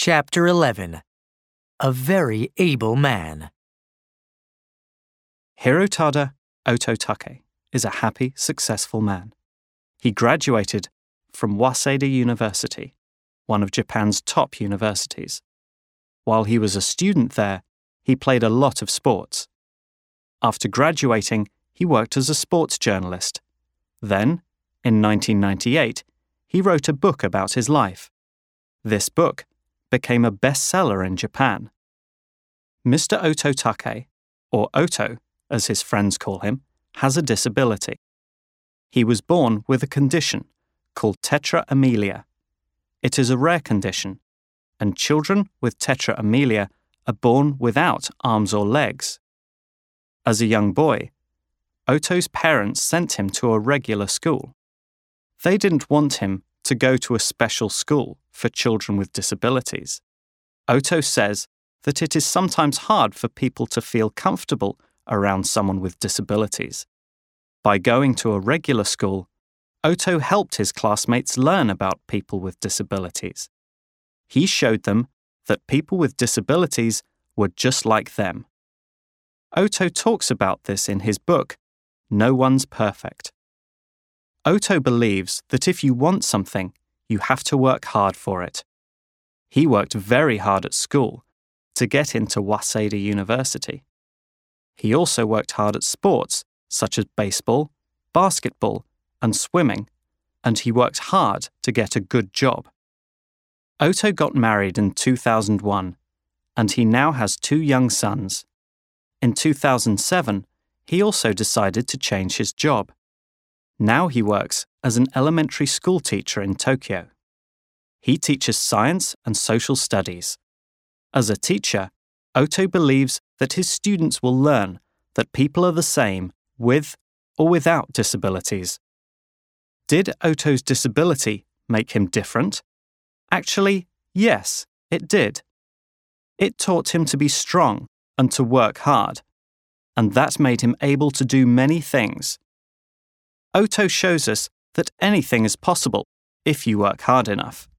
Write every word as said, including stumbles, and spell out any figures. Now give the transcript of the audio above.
Chapter eleven. A Very Able Man. Hirotada Ototake is a happy, successful man. He graduated from Waseda University, one of Japan's top universities. While he was a student there, he played a lot of sports. After graduating, he worked as a sports journalist. Then, in nineteen ninety-eight, he wrote a book about his life. This book became a bestseller in Japan. Mister Ototake, or Oto, as his friends call him, has a disability. He was born with a condition called tetra amelia. It is a rare condition, and children with tetra amelia are born without arms or legs. As a young boy, Oto's parents sent him to a regular school. They didn't want him to go to a special school for children with disabilities. Oto says that it is sometimes hard for people to feel comfortable around someone with disabilities. By going to a regular school, Oto helped his classmates learn about people with disabilities. He showed them that people with disabilities were just like them. Oto talks about this in his book, No One's Perfect. Oto believes that if you want something, you have to work hard for it. He worked very hard at school to get into Waseda University. He also worked hard at sports such as baseball, basketball, and swimming, and he worked hard to get a good job. Oto got married in two thousand one, and he now has two young sons. In two thousand seven, he also decided to change his job. Now he works as an elementary school teacher in Tokyo. He teaches science and social studies. As a teacher, Oto believes that his students will learn that people are the same with or without disabilities. Did Oto's disability make him different? Actually, yes, it did. It taught him to be strong and to work hard, and that made him able to do many things. Oto shows us that anything is possible if you work hard enough.